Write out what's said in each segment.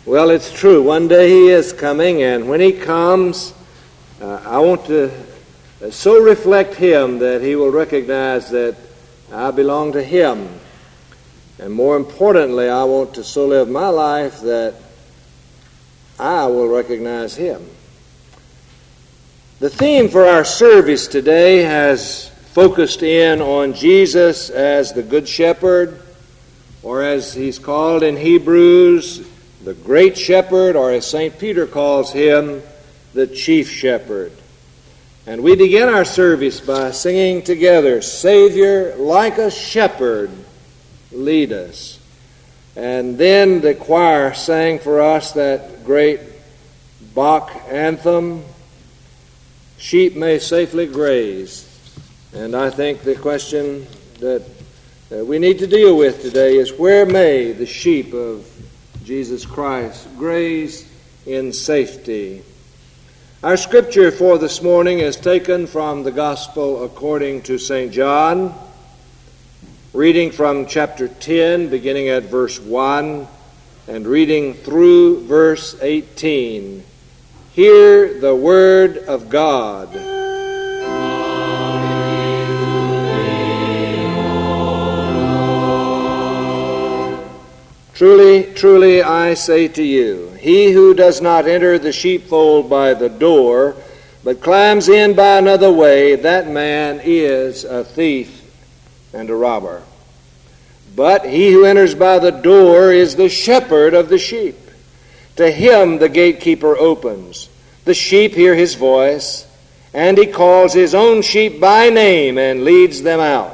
Well, it's true. One day He is coming, and when He comes, I want to so reflect Him that He will recognize that I belong to Him. And more importantly, I want to so live my life that I will recognize Him. The theme for our service today has focused in on Jesus as the Good Shepherd, or as He's called in Hebrews, the Great Shepherd, or as St. Peter calls Him, the Chief Shepherd. And we begin our service by singing together, "Savior, like a shepherd, lead us." And then the choir sang for us that great Bach anthem, "Sheep May Safely Graze." And I think the question that we need to deal with today is, where may the sheep of Jesus Christ graze in safety? Our scripture for this morning is taken from the Gospel according to St. John, reading from chapter 10, beginning at verse 1, and reading through verse 18. Hear the word of God. Truly, truly, I say to you, he who does not enter the sheepfold by the door, but climbs in by another way, that man is a thief and a robber. But he who enters by the door is the shepherd of the sheep. To him the gatekeeper opens. The sheep hear his voice, and he calls his own sheep by name and leads them out.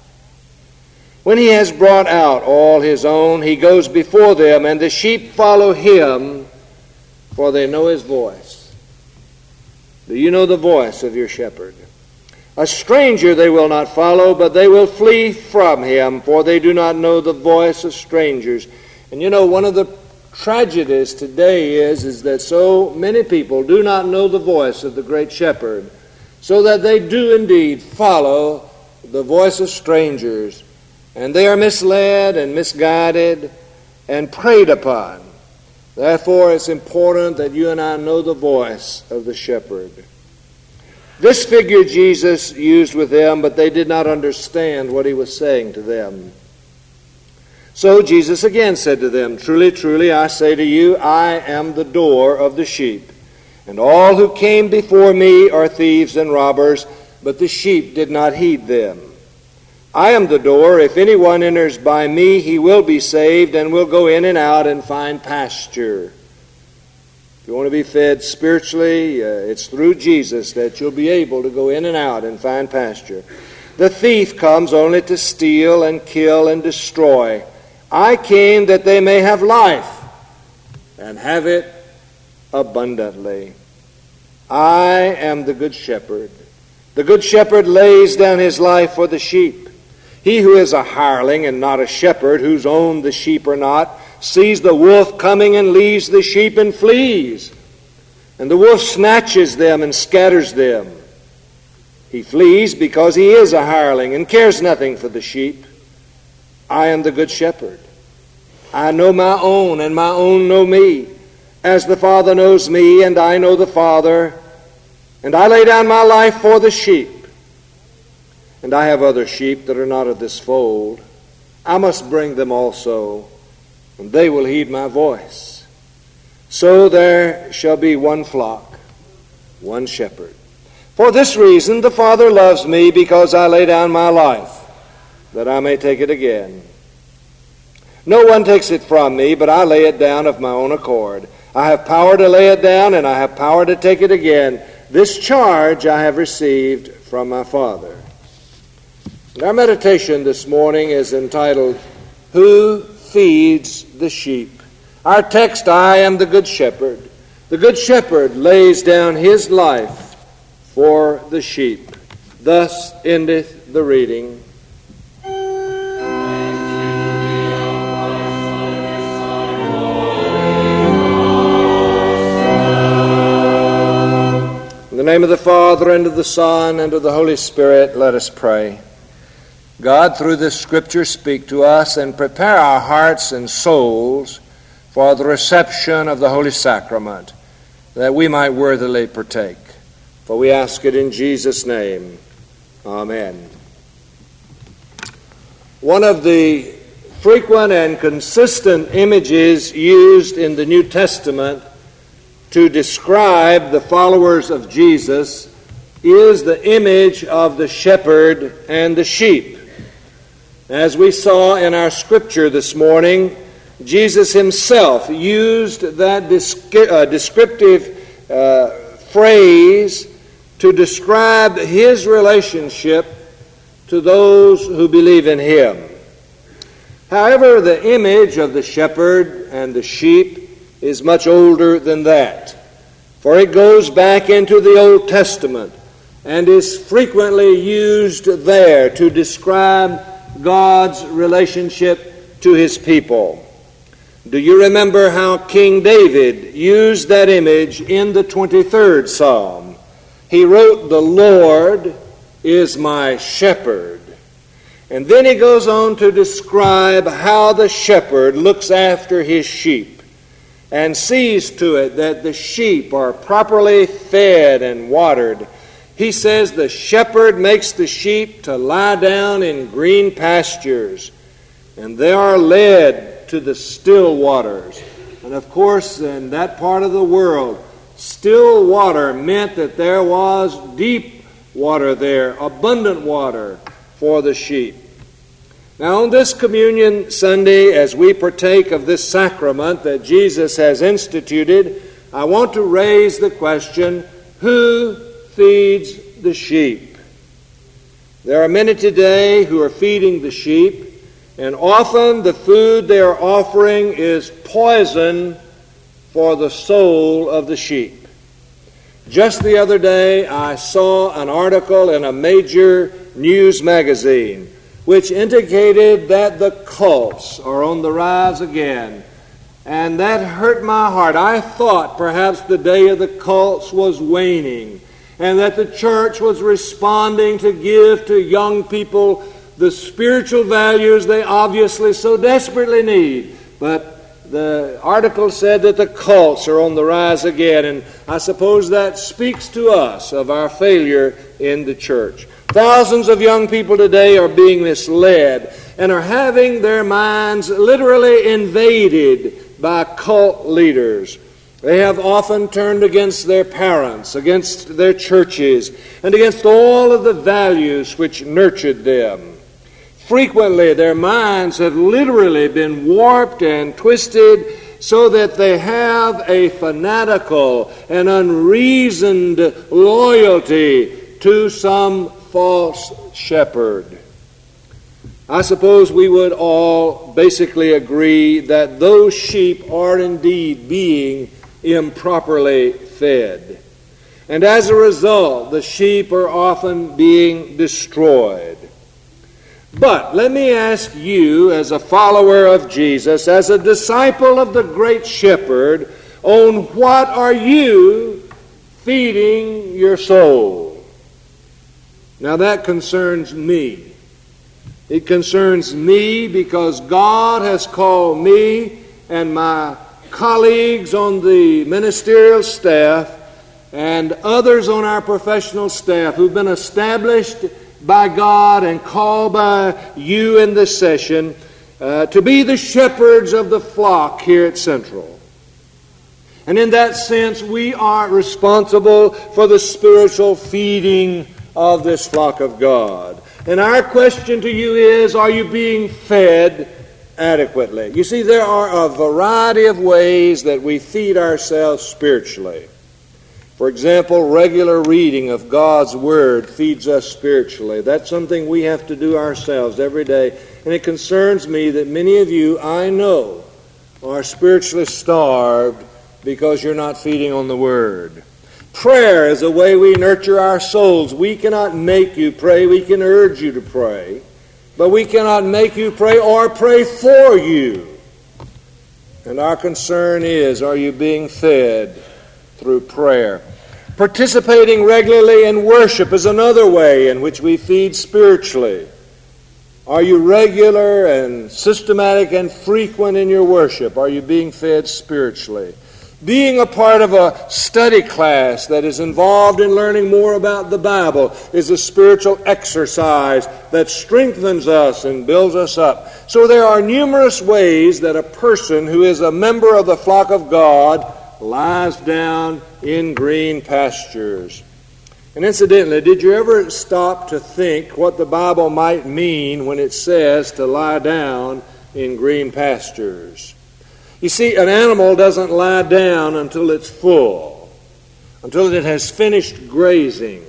When he has brought out all his own, he goes before them, and the sheep follow him, for they know his voice. Do you know the voice of your shepherd? A stranger they will not follow, but they will flee from him, for they do not know the voice of strangers. And you know, one of the tragedies today is that so many people do not know the voice of the great shepherd, so that they do indeed follow the voice of strangers. And they are misled and misguided and preyed upon. Therefore, it's important that you and I know the voice of the shepherd. This figure Jesus used with them, but they did not understand what he was saying to them. So Jesus again said to them, "Truly, truly, I say to you, I am the door of the sheep. And all who came before me are thieves and robbers, but the sheep did not heed them. I am the door. If anyone enters by me, he will be saved and will go in and out and find pasture." If you want to be fed spiritually, it's through Jesus that you'll be able to go in and out and find pasture. The thief comes only to steal and kill and destroy. I came that they may have life and have it abundantly. I am the good shepherd. The good shepherd lays down his life for the sheep. He who is a hireling and not a shepherd, whose own the sheep are not, sees the wolf coming and leaves the sheep and flees. And the wolf snatches them and scatters them. He flees because he is a hireling and cares nothing for the sheep. I am the good shepherd. I know my own, and my own know me, as the Father knows me, and I know the Father, and I lay down my life for the sheep. And I have other sheep that are not of this fold. I must bring them also, and they will heed my voice. So there shall be one flock, one shepherd. For this reason the Father loves me, because I lay down my life, that I may take it again. No one takes it from me, but I lay it down of my own accord. I have power to lay it down, and I have power to take it again. This charge I have received from my Father. And our meditation this morning is entitled, "Who Feeds the Sheep?" Our text, "I am the good shepherd." The good shepherd lays down his life for the sheep. Thus endeth the reading. In the name of the Father, and of the Son, and of the Holy Spirit, let us pray. God, through this Scripture, speak to us and prepare our hearts and souls for the reception of the Holy Sacrament, that we might worthily partake. For we ask it in Jesus' name. Amen. One of the frequent and consistent images used in the New Testament to describe the followers of Jesus is the image of the shepherd and the sheep. As we saw in our scripture this morning, Jesus himself used that descriptive phrase to describe his relationship to those who believe in him. However, the image of the shepherd and the sheep is much older than that, for it goes back into the Old Testament and is frequently used there to describe God's relationship to his people. Do you remember how King David used that image in the 23rd Psalm? He wrote, "The Lord is my shepherd." And then he goes on to describe how the shepherd looks after his sheep and sees to it that the sheep are properly fed and watered. He says the shepherd makes the sheep to lie down in green pastures, and they are led to the still waters. And of course, in that part of the world, still water meant that there was deep water there, abundant water for the sheep. Now, on this Communion Sunday, as we partake of this sacrament that Jesus has instituted, I want to raise the question, who feeds the sheep? There are many today who are feeding the sheep, and often the food they are offering is poison for the soul of the sheep. Just the other day, I saw an article in a major news magazine which indicated that the cults are on the rise again. And that hurt my heart. I thought perhaps the day of the cults was waning, and that the church was responding to give to young people the spiritual values they obviously so desperately need. But the article said that the cults are on the rise again, and I suppose that speaks to us of our failure in the church. Thousands of young people today are being misled and are having their minds literally invaded by cult leaders. They have often turned against their parents, against their churches, and against all of the values which nurtured them. Frequently, their minds have literally been warped and twisted so that they have a fanatical and unreasoned loyalty to some false shepherd. I suppose we would all basically agree that those sheep are indeed being improperly fed. And as a result, the sheep are often being destroyed. But let me ask you, as a follower of Jesus, as a disciple of the great shepherd, on what are you feeding your soul? Now that concerns me. It concerns me because God has called me and my colleagues on the ministerial staff and others on our professional staff who've been established by God and called by you in this session to be the shepherds of the flock here at Central. And in that sense, we are responsible for the spiritual feeding of this flock of God. And our question to you is, are you being fed adequately? You see, there are a variety of ways that we feed ourselves spiritually. For example, regular reading of God's Word feeds us spiritually. That's something we have to do ourselves every day. And it concerns me that many of you, I know, are spiritually starved because you're not feeding on the Word. Prayer is a way we nurture our souls. We cannot make you pray. We can urge you to pray. But we cannot make you pray or pray for you. And our concern is, are you being fed through prayer? Participating regularly in worship is another way in which we feed spiritually. Are you regular and systematic and frequent in your worship? Are you being fed spiritually? Being a part of a study class that is involved in learning more about the Bible is a spiritual exercise that strengthens us and builds us up. So there are numerous ways that a person who is a member of the flock of God lies down in green pastures. And incidentally, did you ever stop to think what the Bible might mean when it says to lie down in green pastures? You see, an animal doesn't lie down until it's full, until it has finished grazing.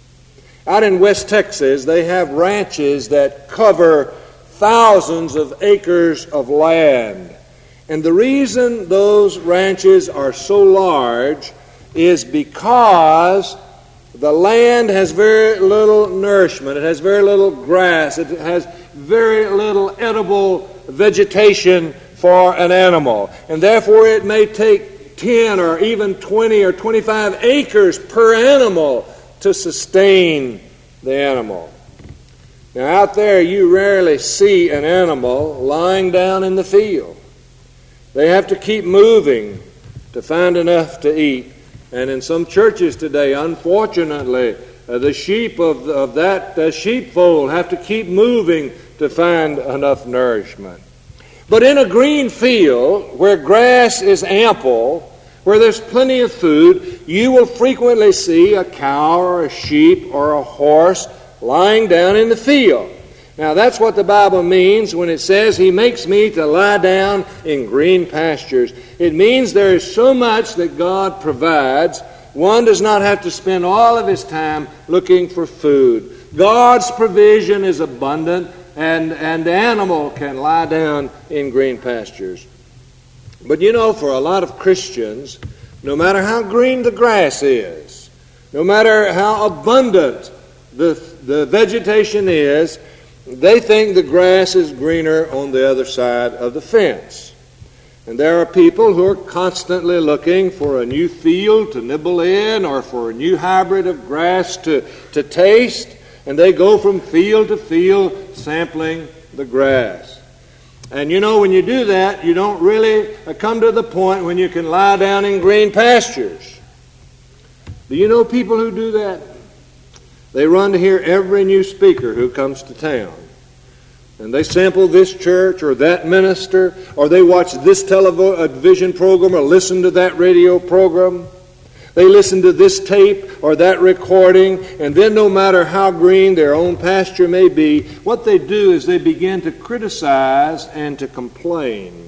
Out in West Texas, they have ranches that cover thousands of acres of land. And the reason those ranches are so large is because the land has very little nourishment. It has very little grass. It has very little edible vegetation for an animal. And therefore it may take 10 or even 20 or 25 acres per animal to sustain the animal. Now out there you rarely see an animal lying down in the field. They have to keep moving to find enough to eat. And in some churches today, unfortunately, the sheep of that sheepfold have to keep moving to find enough nourishment. But in a green field where grass is ample, where there's plenty of food, you will frequently see a cow or a sheep or a horse lying down in the field. Now that's what the Bible means when it says He makes me to lie down in green pastures. It means there is so much that God provides. One does not have to spend all of his time looking for food. God's provision is abundant, and the animal can lie down in green pastures. But you know, for a lot of Christians, no matter how green the grass is, no matter how abundant the vegetation is, they think the grass is greener on the other side of the fence. And there are people who are constantly looking for a new field to nibble in or for a new hybrid of grass to taste. And they go from field to field sampling the grass. And you know, when you do that, you don't really come to the point when you can lie down in green pastures. Do you know people who do that? They run to hear every new speaker who comes to town. And they sample this church or that minister, or they watch this television program or listen to that radio program. They listen to this tape or that recording, and then no matter how green their own pasture may be, what they do is they begin to criticize and to complain.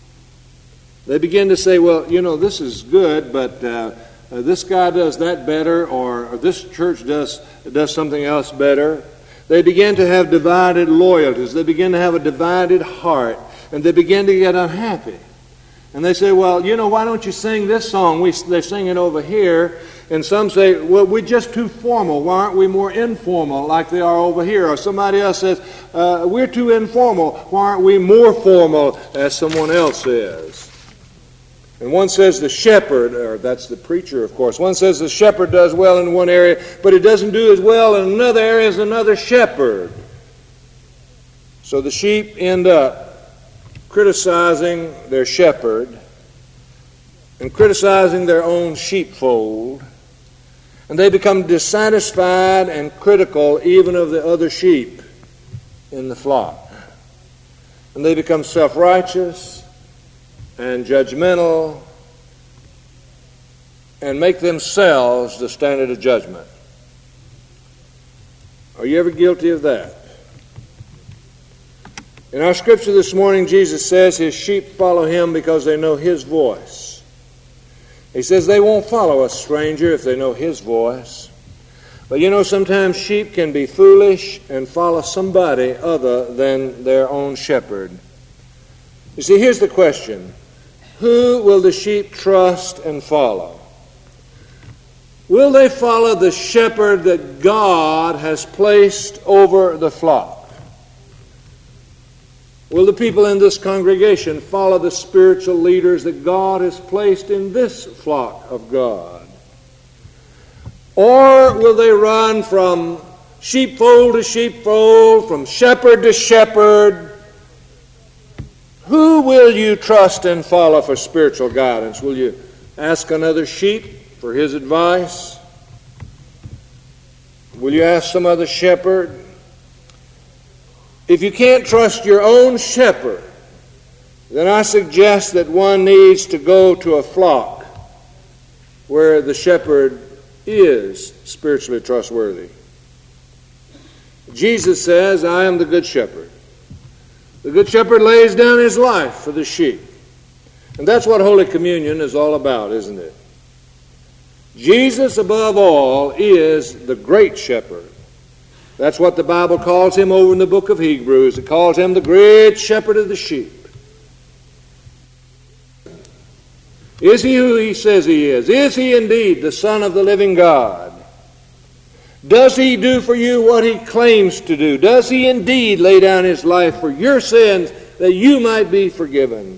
They begin to say, well, you know, this is good, but this guy does that better, or this church does something else better. They begin to have divided loyalties. They begin to have a divided heart, and they begin to get unhappy. And they say, well, you know, why don't you sing this song? They sing it over here. And some say, well, we're just too formal. Why aren't we more informal like they are over here? Or somebody else says, we're too informal. Why aren't we more formal as someone else is? And one says the shepherd, or that's the preacher, of course. One says the shepherd does well in one area, but it doesn't do as well in another area as another shepherd. So the sheep end up criticizing their shepherd and criticizing their own sheepfold, and they become dissatisfied and critical even of the other sheep in the flock. And they become self-righteous and judgmental and make themselves the standard of judgment. Are you ever guilty of that? In our scripture this morning, Jesus says His sheep follow Him because they know His voice. He says they won't follow a stranger if they know His voice. But you know, sometimes sheep can be foolish and follow somebody other than their own shepherd. You see, here's the question. Who will the sheep trust and follow? Will they follow the shepherd that God has placed over the flock? Will the people in this congregation follow the spiritual leaders that God has placed in this flock of God? Or will they run from sheepfold to sheepfold, from shepherd to shepherd. Who will you trust and follow for spiritual guidance? Will you ask another sheep for his advice? Will you ask some other shepherd? If you can't trust your own shepherd, then I suggest that one needs to go to a flock where the shepherd is spiritually trustworthy. Jesus says, I am the good shepherd. The good shepherd lays down his life for the sheep. And that's what Holy Communion is all about, isn't it? Jesus, above all, is the great shepherd. That's what the Bible calls him over in the book of Hebrews. It calls him the great shepherd of the sheep. Is he who he says he is? Is he indeed the Son of the living God? Does he do for you what he claims to do? Does he indeed lay down his life for your sins that you might be forgiven?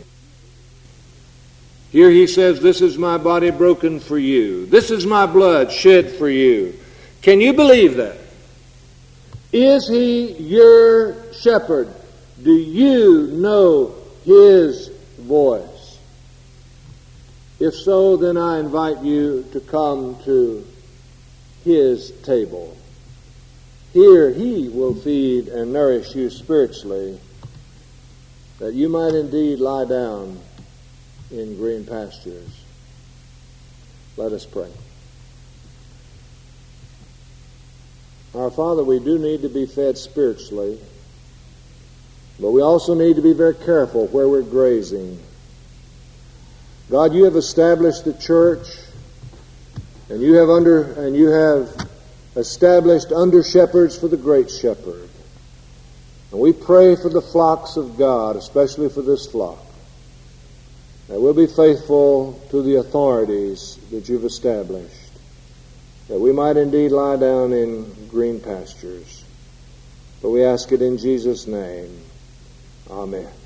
Here he says, this is my body broken for you. This is my blood shed for you. Can you believe that? Is he your shepherd? Do you know his voice? If so, then I invite you to come to his table. Here he will feed and nourish you spiritually, that you might indeed lie down in green pastures. Let us pray. Our Father, we do need to be fed spiritually, but we also need to be very careful where we're grazing. God, you have established the church, and you have established under shepherds for the great shepherd. And we pray for the flocks of God, especially for this flock, that we'll be faithful to the authorities that you've established, that we might indeed lie down in green pastures. But we ask it in Jesus' name. Amen.